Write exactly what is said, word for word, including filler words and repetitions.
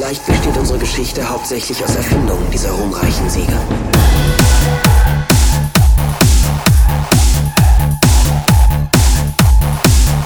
Vielleicht besteht unsere Geschichte hauptsächlich aus Erfindungen dieser ruhmreichen Sieger.